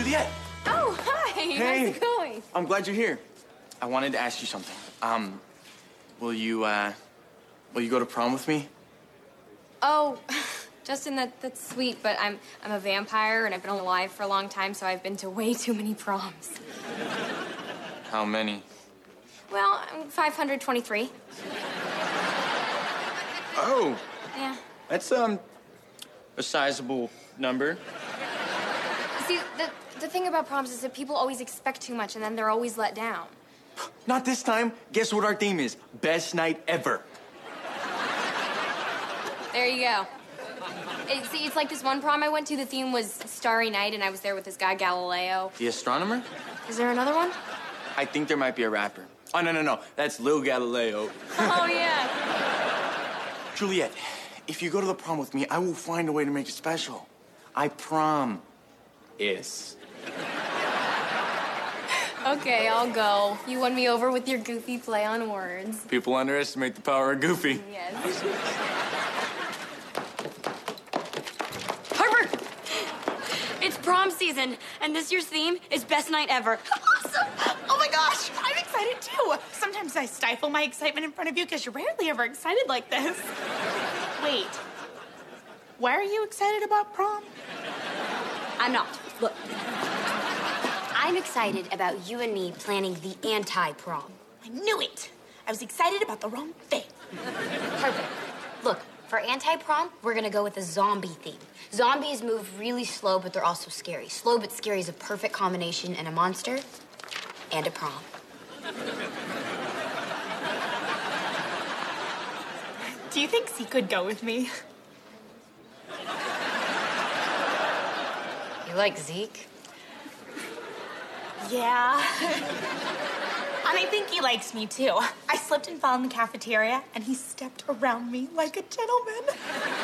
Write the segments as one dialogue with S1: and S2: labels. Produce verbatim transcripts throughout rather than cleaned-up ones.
S1: Juliet.
S2: Oh, hi.
S1: Hey.
S2: How's it going?
S1: I'm glad you're here. I wanted to ask you something. Um, will you, uh, will you go to prom with me?
S2: Oh, Justin, that, that's sweet, but I'm, I'm a vampire, and I've been alive for a long time, so I've been to way too many proms.
S1: How many?
S2: Well, I'm five hundred twenty-three.
S1: Oh.
S2: Yeah.
S1: That's, um, a sizable number.
S2: See, the, the thing about proms is that people always expect too much, and then they're always let down.
S1: Not this time. Guess what our theme is? Best night ever.
S2: There you go. It, see, it's like this one prom I went to, the theme was Starry Night, and I was there with this guy, Galileo.
S1: The astronomer?
S2: Is there another one?
S1: I think there might be a rapper. Oh, no, no, no. That's Lil Galileo.
S2: Oh, yeah.
S1: Juliet, if you go to the prom with me, I will find a way to make it special. I prom. Is.
S2: Okay, I'll go. You won me over with your goofy play on words.
S1: People underestimate the power of Goofy.
S2: Yes. Harper! It's prom season, and this year's theme is Best Night Ever.
S3: Awesome! Oh my gosh, I'm excited too. Sometimes I stifle my excitement in front of you because you're rarely ever excited like this. Wait, why are you excited about prom?
S2: I'm not. Look. I'm excited about you and me planning the anti-prom.
S3: I knew it. I was excited about the wrong thing.
S2: Harper, look, for anti-prom, we're gonna go with a zombie theme. Zombies move really slow, but they're also scary. Slow but scary is a perfect combination in a monster and a prom.
S3: Do you think Zeke could go with me?
S2: You like Zeke?
S3: Yeah. And I think he likes me too. I slipped and fell in the cafeteria, and he stepped around me like a gentleman.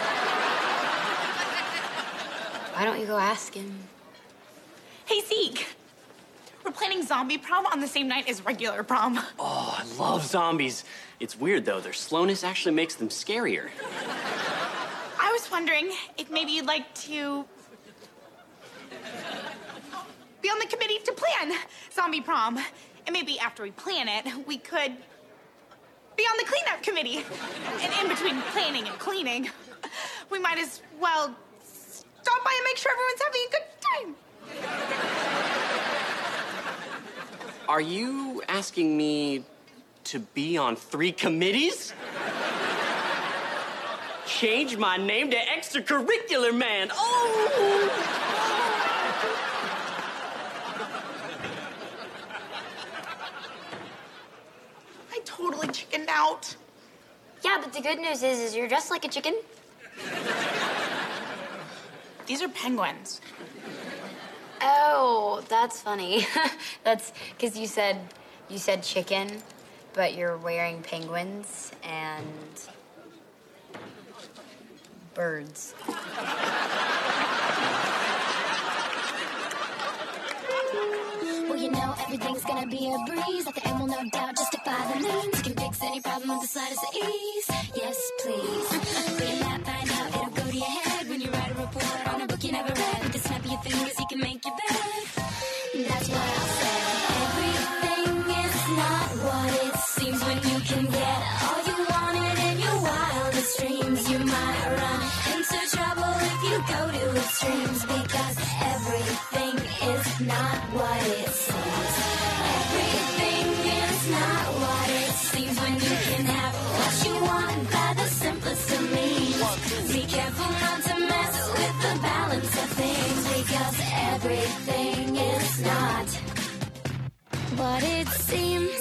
S2: Why don't you go ask him?
S3: Hey, Zeke. We're planning zombie prom on the same night as regular prom.
S4: Oh, I love zombies. It's weird, though. Their slowness actually makes them scarier.
S3: I was wondering if maybe you'd like to be on the committee to plan zombie prom. And maybe after we plan it, we could be on the cleanup committee. And in between planning and cleaning, we might as well stop by and make sure everyone's having a good time.
S4: Are you asking me to be on three committees? Change my name to extracurricular man. Oh!
S3: I totally chickened out.
S2: Yeah, but the good news is, is you're dressed like a chicken.
S3: These are penguins.
S2: Oh, that's funny. That's because you said you said chicken, but you're wearing penguins and birds.
S5: Well, you know everything's gonna be a breeze. At the end, will no doubt justify the means. You can fix any problem with the slightest ease. Yes, please. Read that, find out, it'll go to your head when you write a report on a book you never read. With the snap of your fingers, you can make your bed. That's what I'll say. Everything is not what it seems when you can get all you wanted in your wildest dreams. You might run into trouble if you go to extremes, because everything is not what it seems. Everything is not what it seems when you can have what you want by the simplest of means. Be careful not to mess with the balance of things, because everything is not what it seems.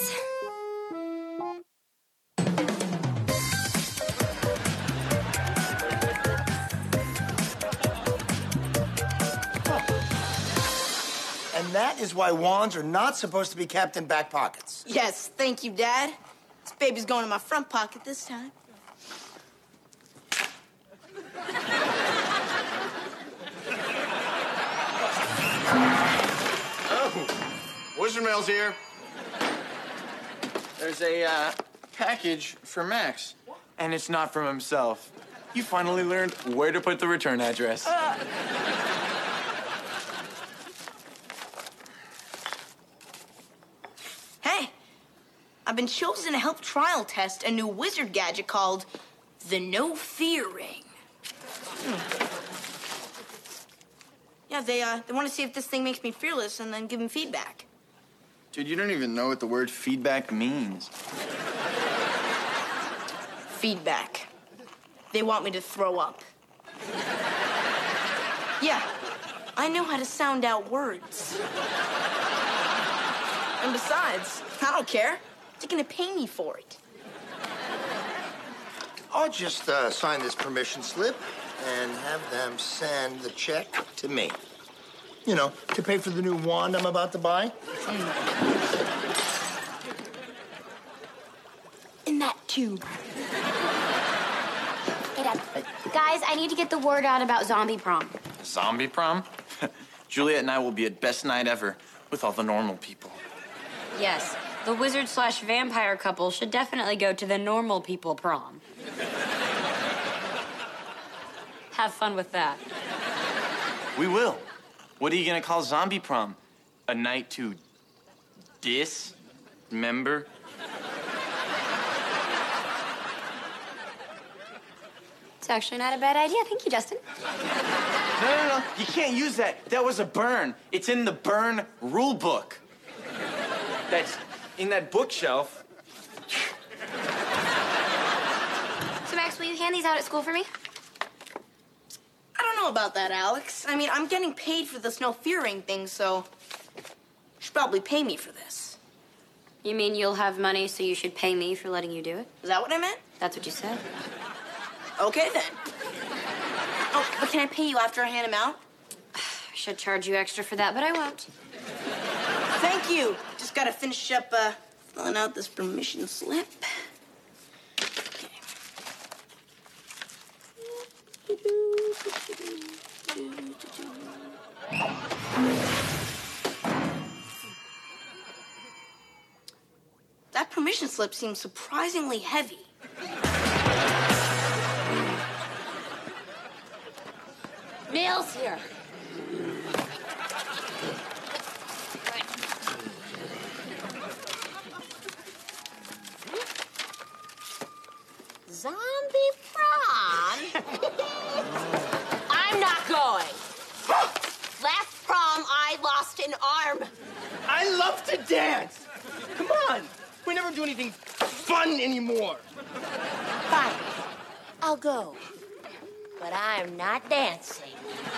S6: And that is why wands are not supposed to be kept in back pockets.
S7: Yes, thank you, Dad. This baby's going in my front pocket this time.
S1: Oh, Wizard Mail's here. There's a uh, package for Max, and it's not from himself. You finally learned where to put the return address.
S3: Uh,
S7: I've been chosen to help trial test a new wizard gadget called the No Fear Ring. Hmm. Yeah, they, uh, they want to see if this thing makes me fearless and then give them feedback.
S1: Dude, you don't even know what the word feedback means.
S7: Feedback. They want me to throw up. Yeah, I know how to sound out words. And besides, I don't care. They're gonna pay me for it.
S6: I'll just uh, sign this permission slip and have them send the check to me. You know, to pay for the new wand I'm about to buy.
S7: And that too.
S2: Hey, Dad. Guys, I need to get the word out about zombie prom.
S1: Zombie prom? Juliet and I will be at best night ever with all the normal people.
S2: Yes, the wizard slash vampire couple should definitely go to the normal people prom. Have fun with that.
S1: We will. What are you gonna call zombie prom? A night to dismember?
S2: It's actually not a bad idea. Thank you, Justin.
S1: No, no, no. You can't use that. That was a burn. It's in the burn rule book. That's in that bookshelf.
S2: So, Max, will you hand these out at school for me?
S7: I don't know about that, Alex. I mean, I'm getting paid for this No Fear Ring thing, so you should probably pay me for this.
S2: You mean you'll have money, so you should pay me for letting you do it?
S7: Is that what I meant?
S2: That's what you said.
S7: Okay, then. Oh, but can I pay you after I hand them out?
S2: I should charge you extra for that, but I won't.
S7: Thank you. Just gotta finish up uh, filling out this permission slip. That permission slip seems surprisingly heavy.
S2: Mail's here.
S8: Zombie prom? I'm not going. Last prom, I lost an arm.
S9: I love to dance. Come on. We never do anything fun anymore.
S8: Fine. I'll go. But I'm not dancing.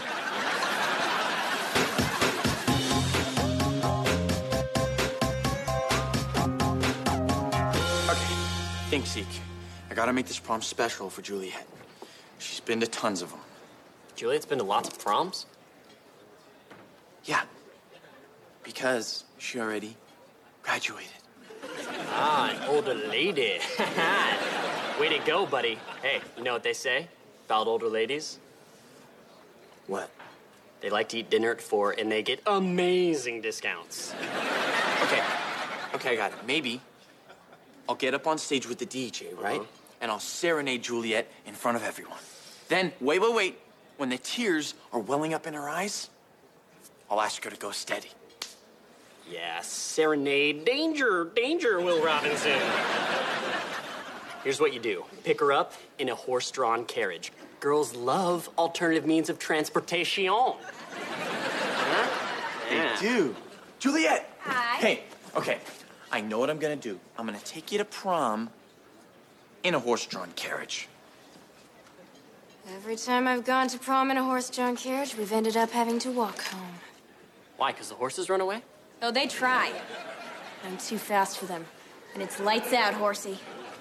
S1: Okay, think, Zeke. I gotta make this prom special for Juliet. She's been to tons of them.
S4: Juliet's been to lots of proms?
S1: Yeah, because she already graduated.
S4: Ah, an older lady. Way to go, buddy. Hey, you know what they say about older ladies?
S1: What?
S4: They like to eat dinner at four, and they get amazing discounts.
S1: Okay, okay, I got it. Maybe I'll get up on stage with the D J, right?
S4: Uh-huh.
S1: And I'll serenade Juliet in front of everyone. Then, wait, wait, wait. When the tears are welling up in her eyes, I'll ask her to go steady.
S4: Yeah, serenade. Danger, danger, Will Robinson. Here's what you do. Pick her up in a horse-drawn carriage. Girls love alternative means of transportation. Huh?
S1: They
S4: Yeah.
S1: do. Juliet!
S2: Hi.
S1: Hey, okay. I know what I'm gonna do. I'm gonna take you to prom in a horse-drawn carriage.
S2: Every time I've gone to prom in a horse-drawn carriage, we've ended up having to walk home.
S4: Why, because the horses run away?
S2: Oh, they try. I'm too fast for them. And it's lights out, horsey.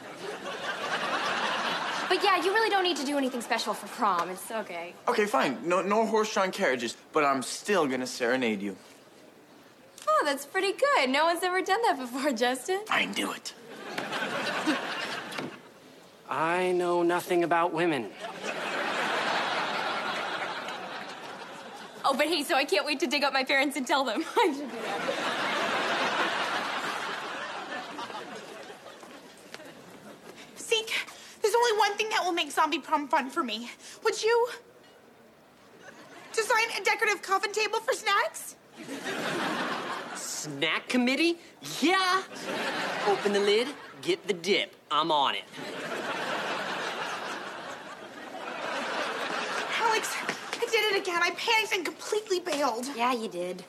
S2: But yeah, you really don't need to do anything special for prom. It's okay.
S1: Okay, fine. No, no horse-drawn carriages, but I'm still gonna serenade you.
S2: Oh, that's pretty good. No one's ever done that before, Justin.
S1: I knew it.
S4: I know nothing about women.
S2: Oh, but hey, so I can't wait to dig up my parents and tell them. I should do that.
S3: Zeke, there's only one thing that will make zombie prom fun for me. Would you design a decorative coffin table for snacks?
S4: snack committee? Yeah. Open the lid, get the dip. I'm on it.
S3: Alex, I did it again. I panicked and completely bailed.
S2: Yeah, you did.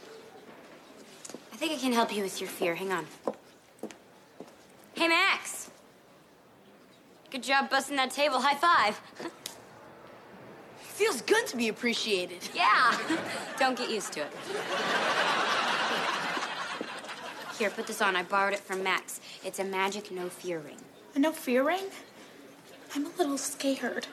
S2: I think I can help you with your fear. Hang on. Hey, Max. Good job busting that table. High five.
S7: Feels good to be appreciated.
S2: Yeah. Don't get used to it. Here, put this on. I borrowed it from Max. It's a magic no fear ring.
S3: A no fear ring? I'm a little scared.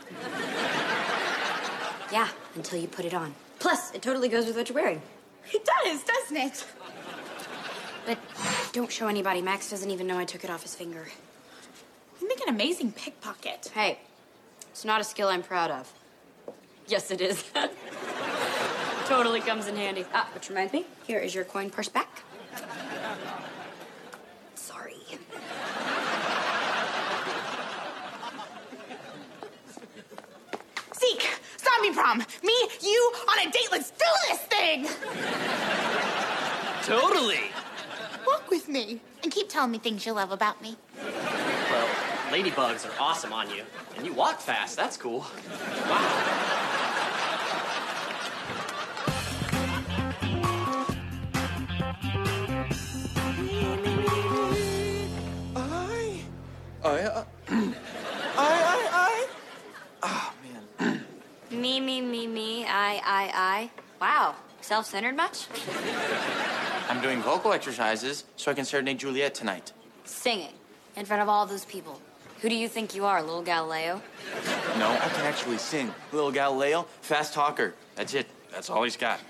S2: Yeah, until you put it on. Plus, it totally goes with what you're wearing.
S3: It does, doesn't it?
S2: But don't show anybody. Max doesn't even know I took it off his finger.
S3: You make an amazing pickpocket.
S2: Hey, it's not a skill I'm proud of. Yes, it is. Totally comes in handy. Ah, which reminds me, here is your coin purse back. Sorry.
S3: Zeke, zombie prom. Me, you, on a date. Let's do this thing.
S4: Totally.
S3: Walk with me and keep telling me things you love about me.
S4: Well, ladybugs are awesome on you. And you walk fast. That's cool. Wow.
S1: I, uh, I, I, I. Oh, man.
S2: Me, me, me, me, I, I, I. Wow, self-centered much?
S1: I'm doing vocal exercises so I can serenade Juliet tonight.
S2: Singing in front of all those people. Who do you think you are, little Galileo?
S1: No, I can actually sing. Little Galileo, fast talker. That's it. That's all he's got.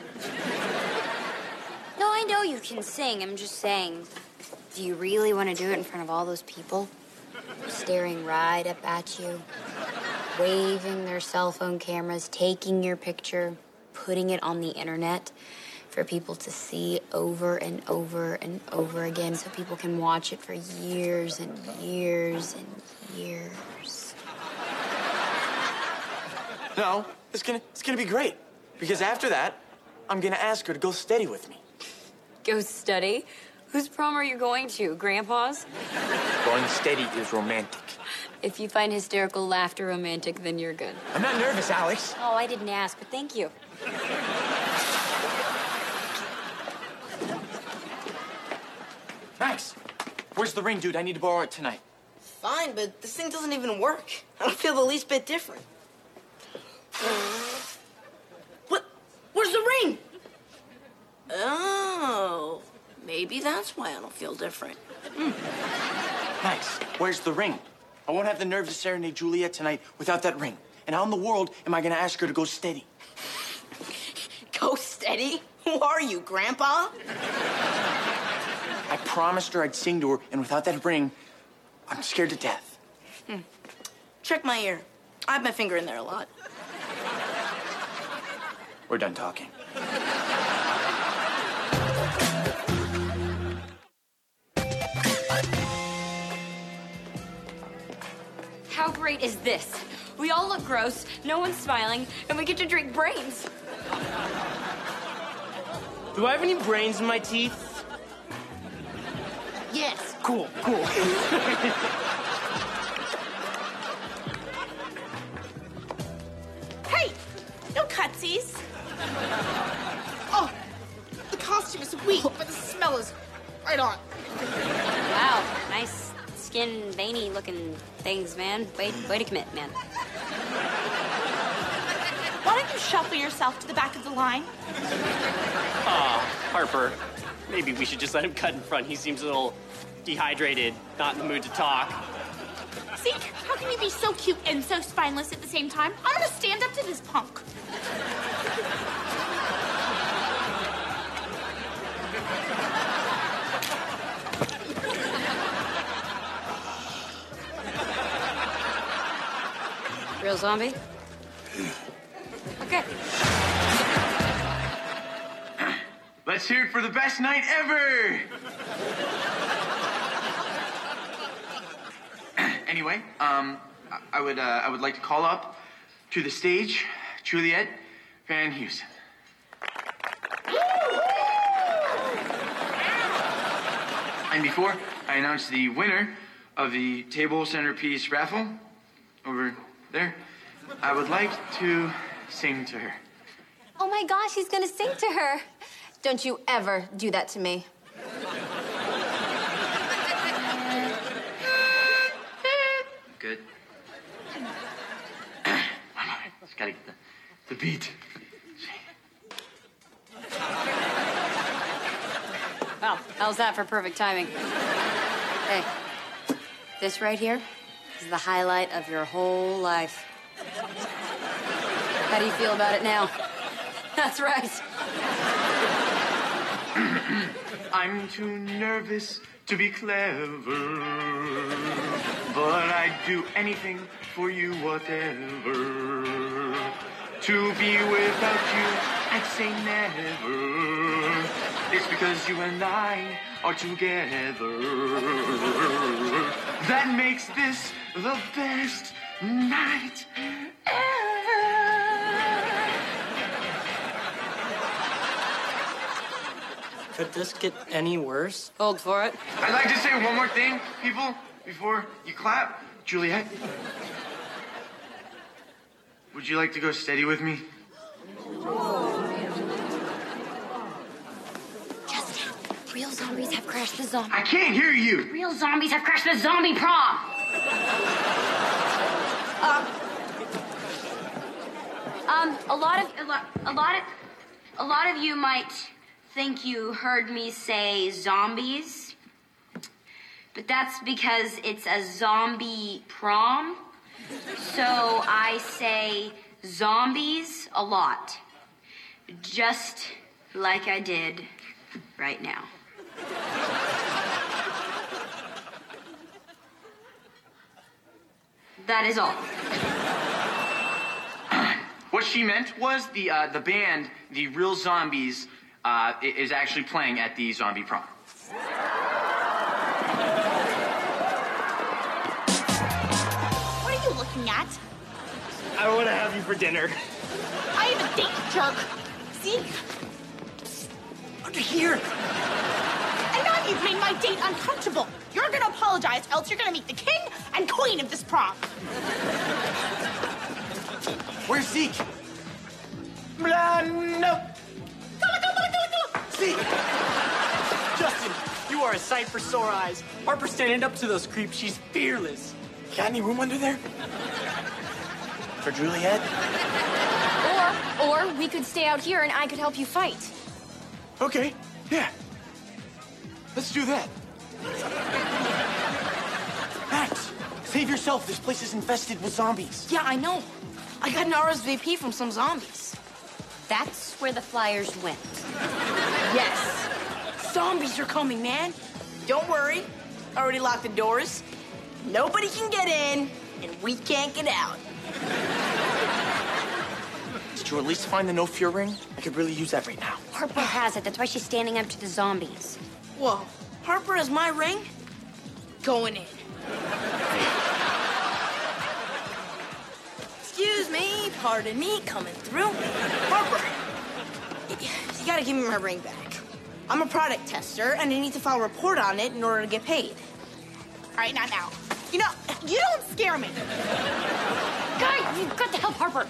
S2: No, I know you can sing. I'm just saying, do you really want to do it in front of all those people? Staring right up at you, waving their cell phone cameras, taking your picture, putting it on the internet for people to see over and over and over again so people can watch it for years and years and years.
S1: No, it's gonna, it's gonna be great. Because after that, I'm gonna ask her to go steady with me.
S2: Go study? Whose prom are you going to? Grandpa's?
S1: Going steady is romantic.
S2: If you find hysterical laughter romantic, then you're good.
S1: I'm not nervous, Alex.
S2: Oh, I didn't ask, but thank you.
S1: Max, where's the ring, dude? I need to borrow it tonight.
S7: Fine, but this thing doesn't even work. I don't feel the least bit different. What? Where's the ring? Oh, maybe that's why I don't feel different.
S1: Mm. Max, where's the ring? I won't have the nerve to serenade Juliet tonight without that ring. And how in the world am I gonna ask her to go steady?
S7: Go steady? Who are you, Grandpa?
S1: I promised her I'd sing to her, and without that ring, I'm scared to death.
S7: Hmm. Check my ear. I have my finger in there a lot.
S1: We're done talking.
S2: How great is this? We all look gross, no one's smiling, and we get to drink brains.
S9: Do I have any brains in my teeth?
S7: Yes.
S9: Cool, cool.
S3: Hey, no cutsies. Oh, the costume is weak, but the smell is right on.
S2: Wow, nice skin, veiny looking things, man. Way, way to commit, man.
S3: Why don't you shuffle yourself to the back of the line?
S4: Aw, Harper. Maybe we should just let him cut in front. He seems a little dehydrated, not in the mood to talk.
S3: Zeke, how can you be so cute and so spineless at the same time? I'm gonna stand up to this punk.
S2: Real zombie? Okay.
S1: Let's hear it for the best night ever! Anyway, um, I would, uh, I would like to call up to the stage Juliet Van Heusen. And before I announce the winner of the table centerpiece raffle over there, I would like to sing to her.
S2: Oh my gosh, he's gonna sing to her. Don't you ever do that to me.
S1: Good. Just gotta get the, the beat.
S2: Well, how's that for perfect timing? Hey, this right here is the highlight of your whole life. How do you feel about it now? That's right.
S1: I'm too nervous to be clever, but I'd do anything for you, whatever. To be without you, I'd say never. It's because you and I are together that makes this the best night
S4: Could this get any worse?
S2: Hold for it.
S1: I'd like to say one more thing, people, before you clap. Juliet, would you like to go steady with me?
S2: Justin, real zombies have crashed the zombie.
S1: I can't hear you.
S2: Real zombies have crashed the zombie prom. Um, um, a lot of, a lot, a lot of, a lot of you might think you heard me say zombies, but that's because it's a zombie prom. So I say zombies a lot, just like I did right now. That is all.
S1: What she meant was the uh, the band, the Real Zombies, uh, is actually playing at the zombie prom.
S3: What are you looking at?
S9: I want to have you for dinner.
S3: I have a date, jerk. See?
S9: Under here.
S3: And now you've made my date uncomfortable. You're gonna apologize, else you're gonna meet the king and queen of this prom.
S1: Where's Zeke?
S9: Blah, no.
S1: Zeke!
S4: Justin, you are a sight for sore eyes. Harper's standing up to those creeps. She's fearless.
S9: Got any room under there? For Juliet?
S2: Or, or we could stay out here and I could help you fight.
S9: Okay, yeah. Let's do that.
S1: Max, save yourself. This place is infested with zombies.
S7: Yeah, I know. I got an R S V P from some zombies.
S2: That's where the flyers went.
S7: Yes. Zombies are coming, man. Don't worry. I already locked the doors. Nobody can get in, and we can't get out.
S9: Did you at least find the no fear ring? I could really use that right now.
S2: Harper has it. That's why she's standing up to the zombies.
S7: Whoa. Harper has my ring? Going in. Excuse me, pardon me, coming through. Harper, you gotta give me my ring back. I'm a product tester, and I need to file a report on it in order to get paid.
S3: All right, now, now. You know, you don't scare me.
S2: Guys, you've got to help Harper.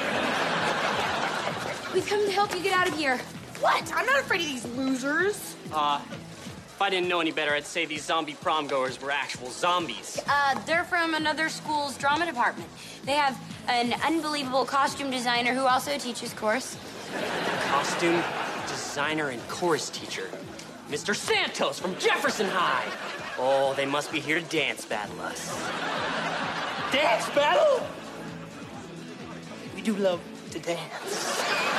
S2: We've come to help you get out of here.
S3: What? I'm not afraid of these losers.
S4: Uh, if I didn't know any better, I'd say these zombie prom goers were actual zombies.
S2: Uh, they're from another school's drama department. They have an unbelievable costume designer who also teaches chorus.
S4: Costume designer and chorus teacher. Mister Santos from Jefferson High. Oh, they must be here to dance battle us.
S9: Dance battle? We do love to dance.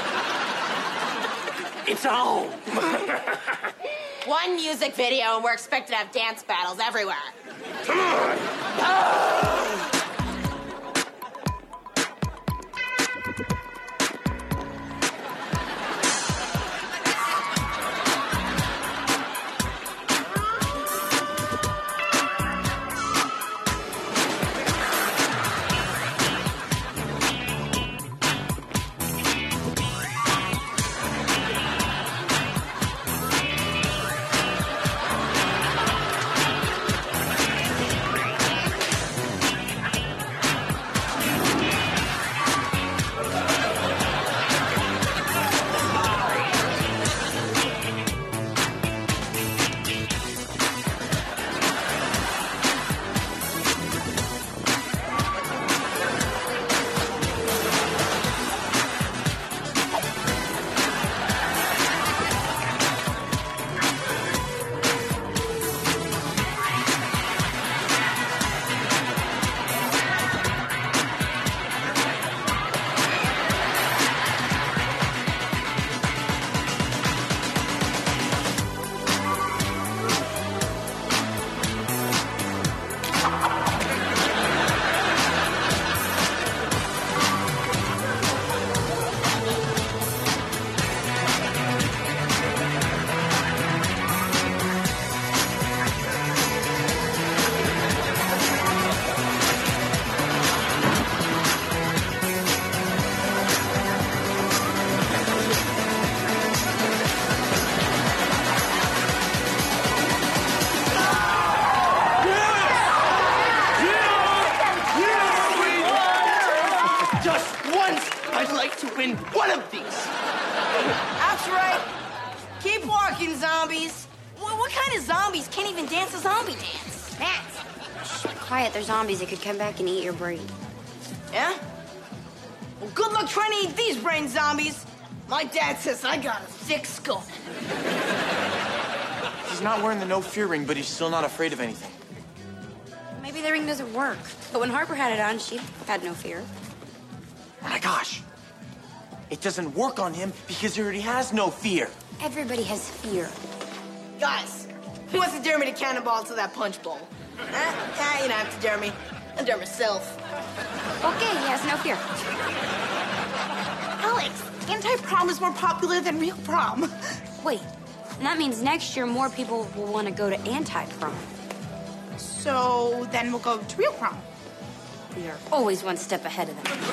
S4: It's on.
S8: One music video, and we're expected to have dance battles everywhere.
S9: Come on! Oh! Just once, I'd like to win one of these.
S7: That's right. Keep walking, zombies. What, what kind of zombies can't even dance a zombie dance?
S2: Max, shh, quiet. They're zombies. They could come back and eat your brain.
S7: Yeah? Well, good luck trying to eat these brain zombies. My dad says I got a thick skull.
S1: He's not wearing the no fear ring, but he's still not afraid of anything.
S2: Maybe the ring doesn't work. But when Harper had it on, she had no fear.
S1: Oh my gosh. It doesn't work on him because he already has no fear.
S2: Everybody has fear.
S7: Guys, who wants to dare me to cannonball to that punch bowl? Eh? Eh, you don't have to dare me. I'll dare myself.
S2: Okay, he has no fear.
S3: Alex, anti-prom is more popular than real prom.
S2: Wait, and that means next year more people will want to go to anti-prom.
S3: So then we'll go to real prom.
S2: We are always one step ahead of them.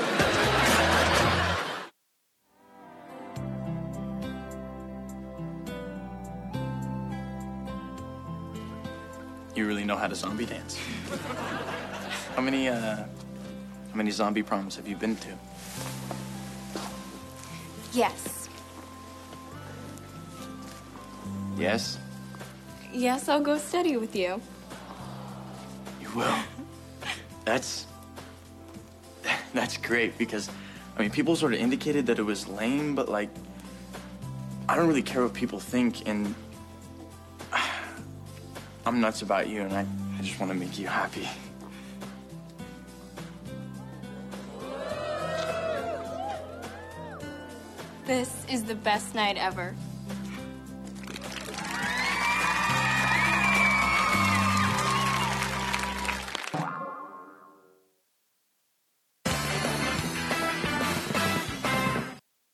S1: You really know how to zombie dance. How many, uh, how many zombie proms have you been to?
S10: Yes.
S1: Yes?
S10: Yes, I'll go study with you.
S1: You will. That's, that's great because, I mean, people sort of indicated that it was lame, but like, I don't really care what people think, and I'm nuts about you, and I, I just want to make you happy.
S10: This is the best night ever.